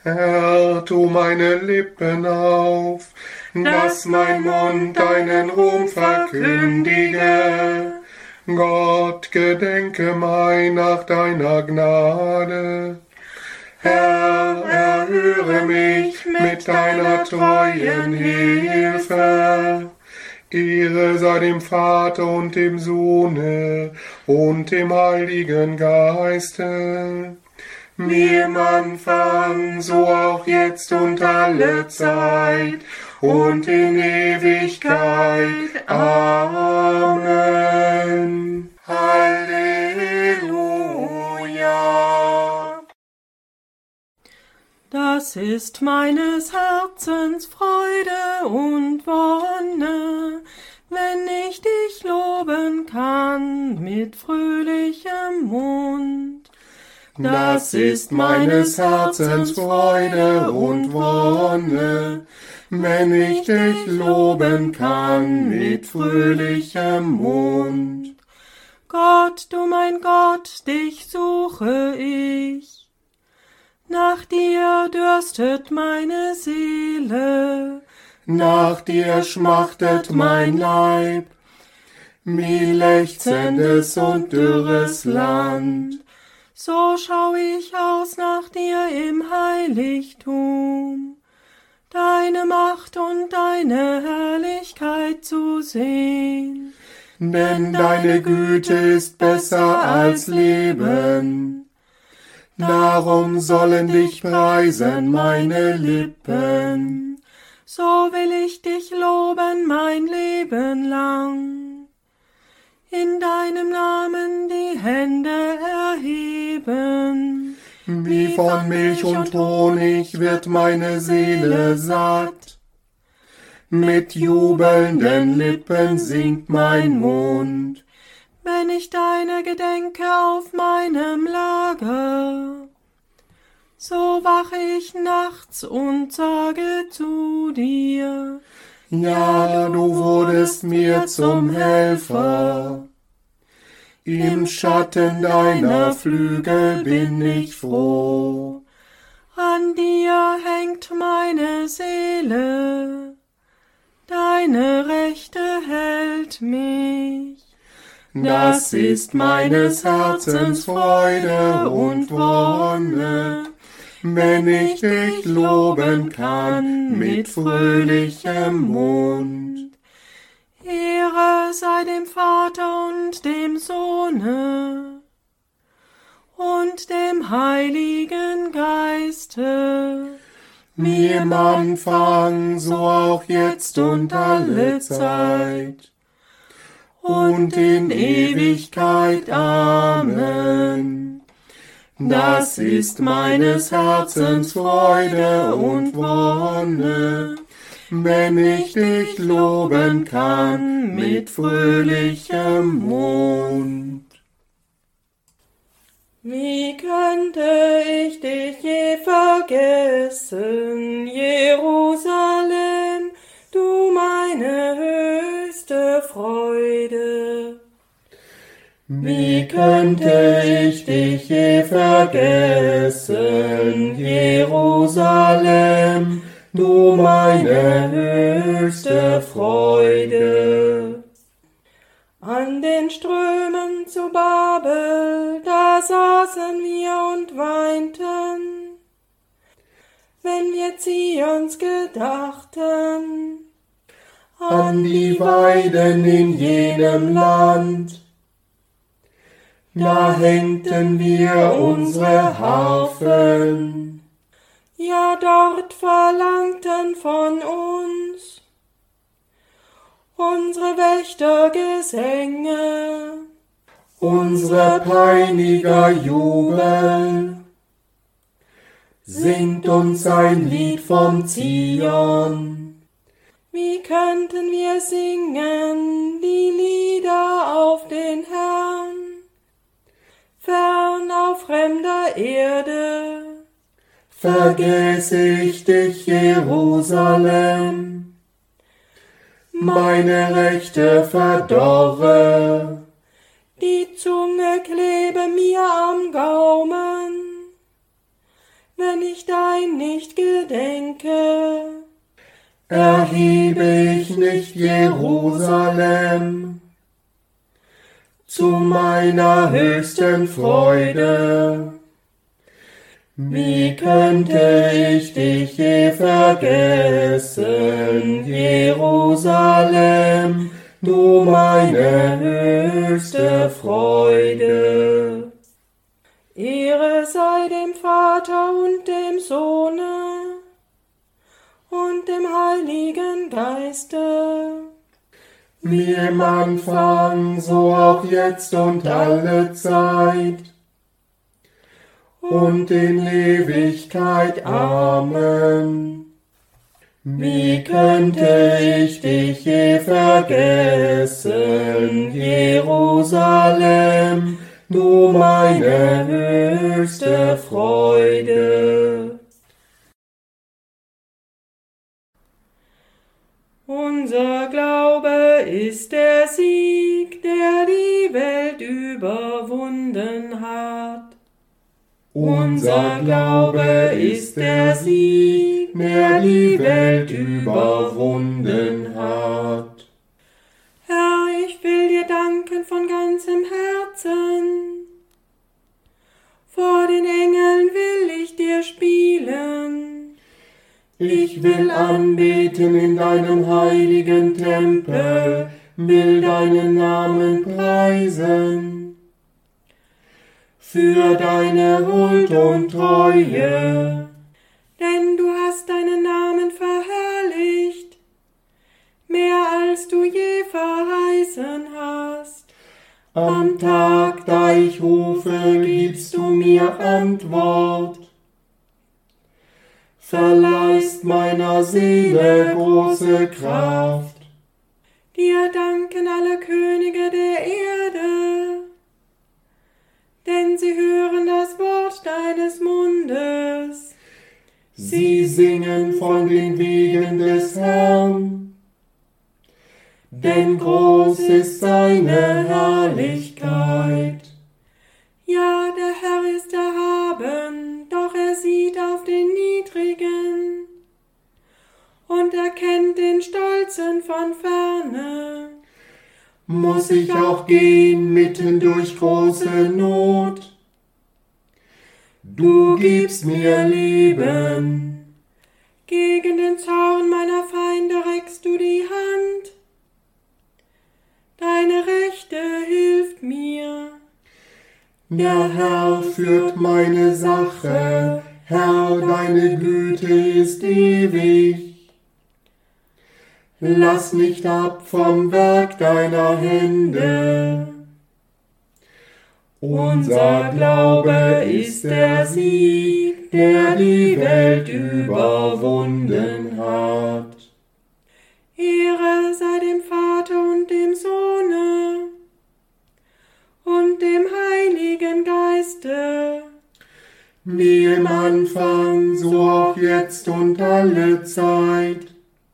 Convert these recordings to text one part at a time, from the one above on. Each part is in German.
Herr, tu meine Lippen auf, dass mein Mund deinen Ruhm verkündige. Gott, gedenke mein nach deiner Gnade. Herr, erhöre mich mit deiner treuen Hilfe. Ehre sei dem Vater und dem Sohne und dem Heiligen Geiste, wie im Anfang, so auch jetzt und alle Zeit und in Ewigkeit. Amen. Halleluja. Das ist meines Herzens Freude und Wonne, wenn ich dich loben kann mit fröhlichem Mund. Das ist meines Herzens Freude und Wonne, wenn ich dich loben kann mit fröhlichem Mund. Gott, du mein Gott, dich suche ich. Nach dir dürstet meine Seele, nach dir schmachtet mein Leib, wie lechzendes und dürres Land. So schau ich aus nach dir im Heiligtum, deine Macht und deine Herrlichkeit zu sehen. Denn deine Güte ist besser als Leben. Darum sollen dich preisen meine Lippen. So will ich dich loben mein Leben lang. In deinem Namen die Hände erheben. Wie von Milch und Honig wird meine Seele satt. Mit jubelnden Lippen singt mein Mund, wenn ich deiner gedenke auf meinem Lager. So wache ich nachts und sage zu dir, ja, du wurdest mir zum Helfer. Im Schatten deiner Flügel bin ich froh. An dir hängt meine Seele, deine Rechte hält mich. Das ist meines Herzens Freude und Wonne, wenn ich dich loben kann mit fröhlichem Mund. Ehre sei dem Vater und dem Sohne und dem Heiligen Geiste, wie im Anfang, so auch jetzt und alle Zeit und in Ewigkeit. Amen. Das ist meines Herzens Freude und Wonne, wenn ich dich loben kann mit fröhlichem Mund. Wie könnte ich dich je vergessen, Jerusalem, du meine höchste Freude? Wie könnte ich dich je vergessen, Jerusalem, du meine höchste Freude? An den Strömen zu Babel, da saßen wir und weinten, wenn wir Zions gedachten. An die Weiden in jenem Land, da hängten wir unsere Harfen. Ja, dort verlangten von uns unsere Wächtergesänge, unsere Peiniger Jubel. Singt uns ein Lied vom Zion. Wie könnten wir singen die Lieder auf den Herrn, fern auf fremder Erde? Vergess ich dich, Jerusalem, meine Rechte verdorre, die Zunge klebe mir am Gaumen, wenn ich dein nicht gedenke. Erhebe ich nicht Jerusalem zu meiner höchsten Freude. Wie könnte ich dich je vergessen, Jerusalem, du meine höchste Freude? Ehre sei dem Vater und dem Sohne und dem Heiligen Geiste, wie im Anfang, so auch jetzt und alle Zeit und in Ewigkeit. Amen. Wie könnte ich dich je vergessen, Jerusalem, du meine höchste Freude? Unser Glaube ist der Sieg, der die Welt überwunden hat. Unser Glaube ist der Sieg, der die Welt überwunden hat. Herr, ich will dir danken von ganzem Herzen. Vor den Engeln will ich dir spielen. Ich will anbeten in deinem heiligen Tempel, will deinen Namen preisen. Für deine Huld und Treue, denn du hast deinen Namen verherrlicht, mehr als du je verheißen hast. Am Tag, da ich rufe, gibst du mir Antwort. Verleihst meiner Seele große Kraft. Dir danken alle Könige der Erde, denn sie hören das Wort deines Mundes. Sie singen von den Wegen des Herrn, denn groß ist seine Herrlichkeit. Ja, der Herr ist erhaben, doch er sieht auf den Niedrigen und erkennt den Stolzen von ferne. Muss ich auch gehen mitten durch große Not? Du gibst mir Leben. Gegen den Zorn meiner Feinde reckst du die Hand. Deine Rechte hilft mir. Der Herr führt meine Sache, Herr, deine Güte ist ewig. Lass nicht ab vom Werk deiner Hände. Unser Glaube ist der Sieg, der die Welt überwunden hat. Ehre sei dem Vater und dem Sohne und dem Heiligen Geiste, Wie im Anfang, so auch jetzt und alle Zeit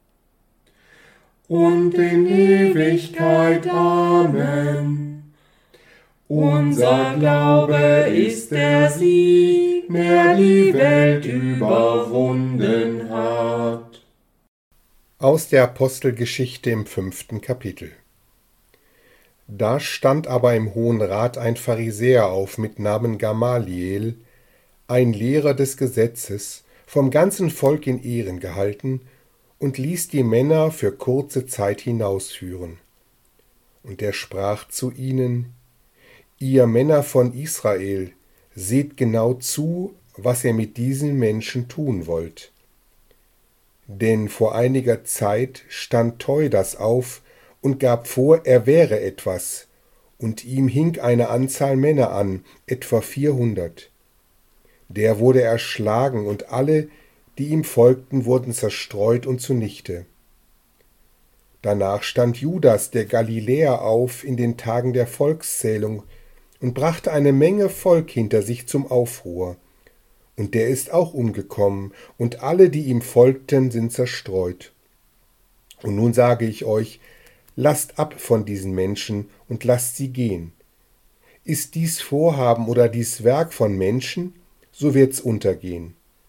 und in Ewigkeit. Amen. Unser Glaube ist der Sieg, der die Welt überwunden hat. Aus der Apostelgeschichte im 5. Kapitel. Da stand aber im Hohen Rat ein Pharisäer auf mit Namen Gamaliel, ein Lehrer des Gesetzes, vom ganzen Volk in Ehren gehalten, und ließ die Männer für kurze Zeit hinausführen. Und er sprach zu ihnen: Ihr Männer von Israel, seht genau zu, was ihr mit diesen Menschen tun wollt. Denn vor einiger Zeit stand Theudas auf und gab vor, er wäre etwas, und ihm hing eine Anzahl Männer an, etwa 400. Der wurde erschlagen, und alle, die ihm folgten, wurden zerstreut und zunichte. Danach stand Judas, der Galiläer, auf in den Tagen der Volkszählung und brachte eine Menge Volk hinter sich zum Aufruhr. Und der ist auch umgekommen, und alle, die ihm folgten, sind zerstreut. Und nun sage ich euch, lasst ab von diesen Menschen und lasst sie gehen. Ist dies Vorhaben oder dies Werk von Menschen, so wird's untergehen.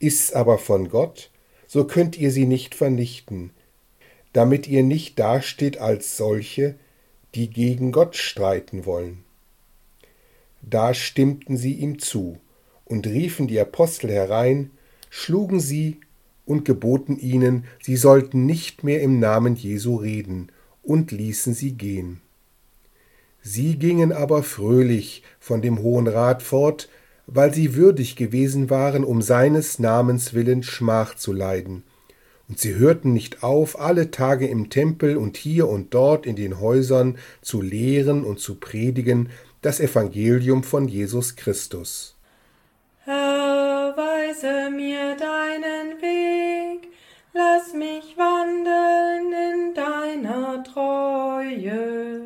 Ist's aber von Gott, so könnt ihr sie nicht vernichten, damit ihr nicht dasteht als solche, die gegen Gott streiten wollen. Da stimmten sie ihm zu und riefen die Apostel herein, schlugen sie und geboten ihnen, sie sollten nicht mehr im Namen Jesu reden, und ließen sie gehen. Sie gingen aber fröhlich von dem Hohen Rat fort, weil sie würdig gewesen waren, um seines Namens willen Schmach zu leiden. Und sie hörten nicht auf, alle Tage im Tempel und hier und dort in den Häusern zu lehren und zu predigen das Evangelium von Jesus Christus. Herr, weise mir deinen Weg, lass mich wandeln in deiner Treue.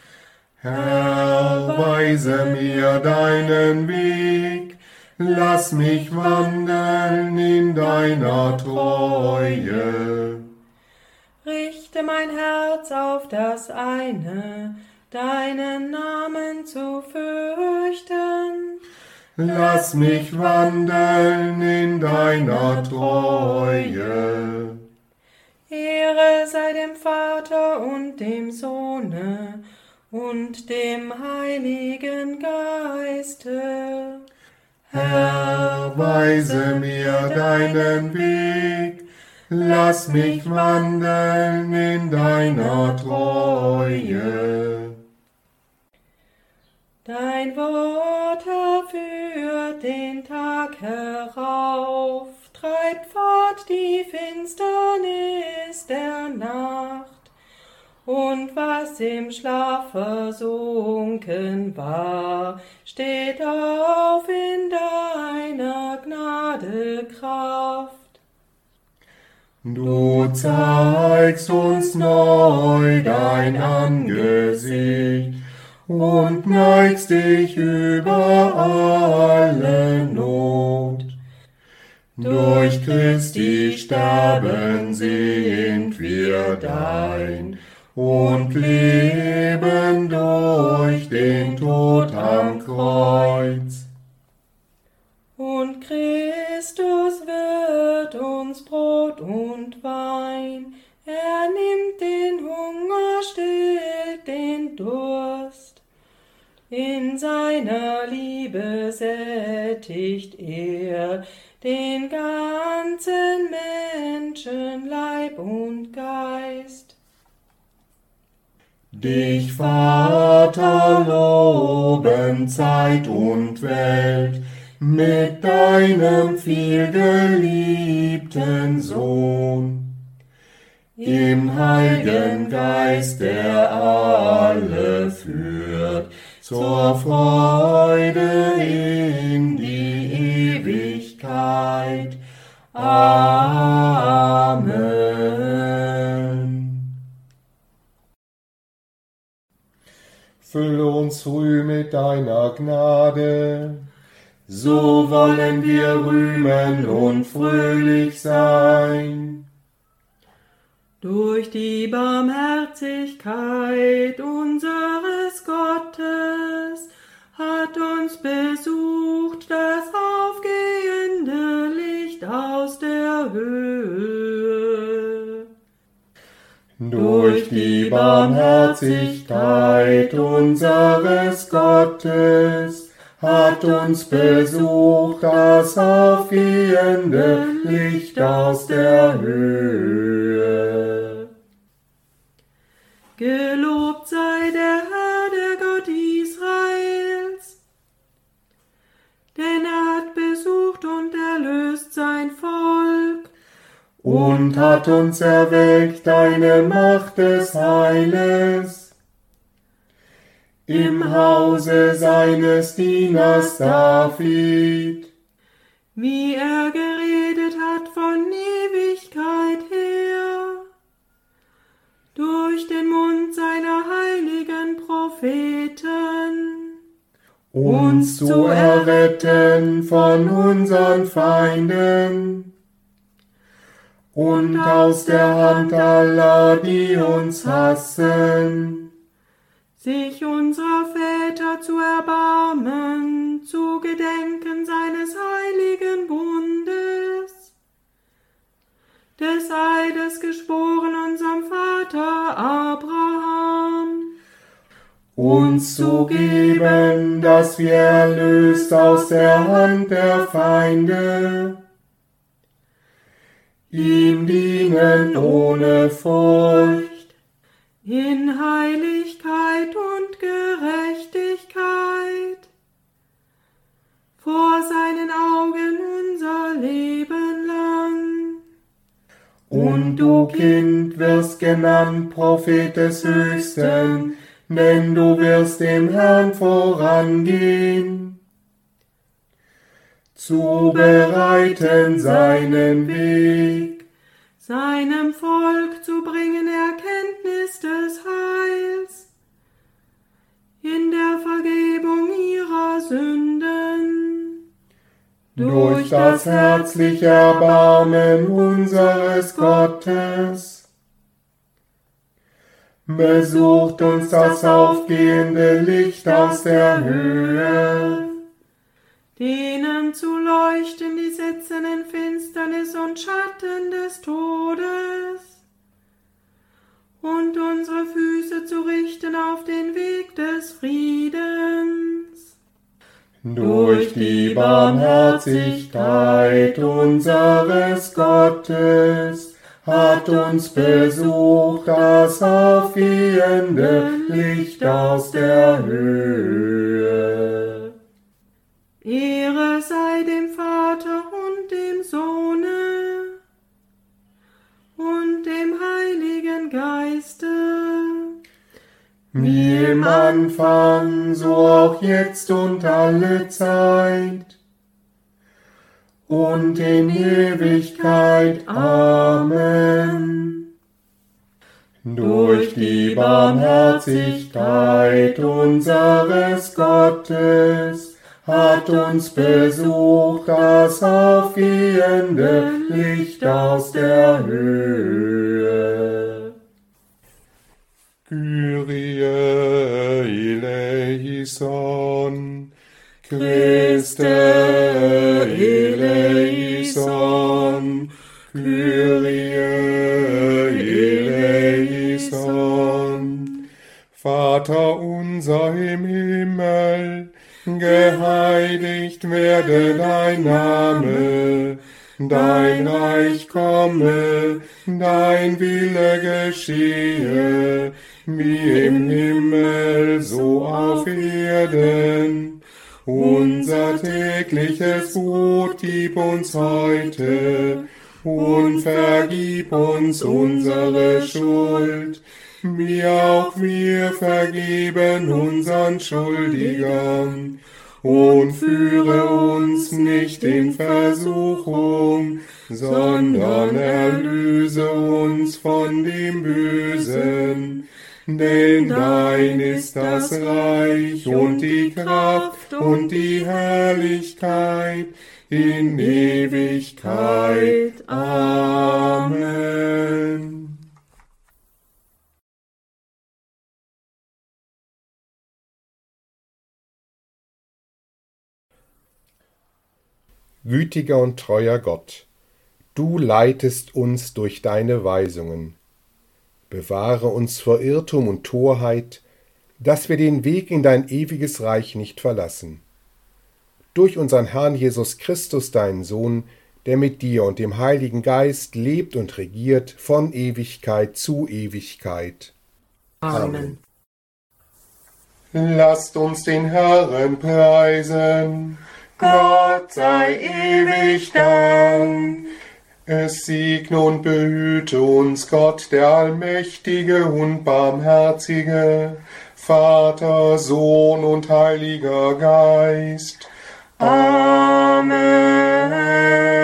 Herr, weise mir deinen Weg, lass mich wandeln in deiner Treue. Richte mein Herz auf das eine, deinen Namen zu fürchten. Lass mich wandeln in deiner Treue. Ehre sei dem Vater und dem Sohne und dem Heiligen Geiste. Herr, weise mir deinen Weg, lass mich wandeln in deiner Treue. Dein Wort führt den Tag herauf, treibt fort die Finsternis der Nacht. Und was im Schlaf versunken war, steht auf in deiner Gnade Kraft. Du zeigst uns neu dein Angesicht und neigst dich über alle Not. Durch Christi Sterben sind wir dein und leben durch den Tod am Kreuz. Und Christus wird uns Brot und Wein, er nimmt den Hunger, stillt den Durst. In seiner Liebe sättigt er den ganzen Menschen, Leib und Geist. Dich, Vater, loben Zeit und Welt mit deinem vielgeliebten Sohn. Im Heiligen Geist, der alle führt, zur Freude in die Ewigkeit. Amen. Fülle uns früh mit deiner Gnade, So wollen wir rühmen und fröhlich sein. Durch die Barmherzigkeit unseres Gottes hat uns besucht das aufgehende Licht aus der Höhe. Durch die Barmherzigkeit unseres Gottes hat uns besucht das aufgehende Licht aus der Höhe. Gelobt sei der Herr, der Gott Israels, denn er hat besucht und erlöst sein Volk Und hat uns erweckt eine Macht des Heiles im Hause seines Dieners David, wie er geredet hat von Ewigkeit her, durch den Mund seiner heiligen Propheten, uns zu erretten von unseren Feinden und aus der Hand aller, die uns hassen, sich unserer Väter zu erbarmen, zu gedenken seines heiligen Bundes, beides geschworen unserem Vater Abraham, uns zu geben, dass wir erlöst aus der Hand der Feinde ihm dienen ohne Furcht, in Heiligkeit und Gerechtigkeit, vor seinen Augen unser Leben lang. Und du, Kind, wirst genannt Prophet des Höchsten, denn du wirst dem Herrn vorangehen, zu bereiten seinen Weg, seinem Volk zu bringen Erkenntnis des Heils, in der Vergebung ihrer Sünden, durch das herzliche Erbarmen unseres Gottes. Besucht uns das aufgehende Licht aus der Höhe, denen zu leuchten, die sitzen in Finsternis und Schatten des Todes, und unsere Füße zu richten auf den Weg des Friedens. durch die Barmherzigkeit unseres Gottes hat uns besucht das aufgehende Licht aus der Höhe. Ehre sei dem Vater und dem Sohne und dem Heiligen Geiste, Wie im Anfang, so auch jetzt und alle Zeit und in Ewigkeit. Amen. Durch die Barmherzigkeit unseres Gottes hat uns besucht das aufgehende Licht aus der Höhe. Kyrie eleison, Christe eleison, Kyrie eleison. Vater unser im Himmel, geheiligt werde dein Name, dein Reich komme, dein Wille geschehe, wie im Himmel, so auf Erden. Unser tägliches Brot gib uns heute und vergib uns unsere Schuld, wie auch wir vergeben unseren Schuldigern. Und führe uns nicht in Versuchung, sondern erlöse uns von dem Bösen. Denn dein ist das Reich und die Kraft und die Herrlichkeit in Ewigkeit. Amen. Gütiger und treuer Gott, du leitest uns durch deine Weisungen. Bewahre uns vor Irrtum und Torheit, dass wir den Weg in dein ewiges Reich nicht verlassen. Durch unseren Herrn Jesus Christus, deinen Sohn, der mit dir und dem Heiligen Geist lebt und regiert von Ewigkeit zu Ewigkeit. Amen. Lasst uns den Herrn preisen. Gott sei ewig Dank. Es segne und behüte uns Gott, der Allmächtige und Barmherzige, Vater, Sohn und Heiliger Geist. Amen.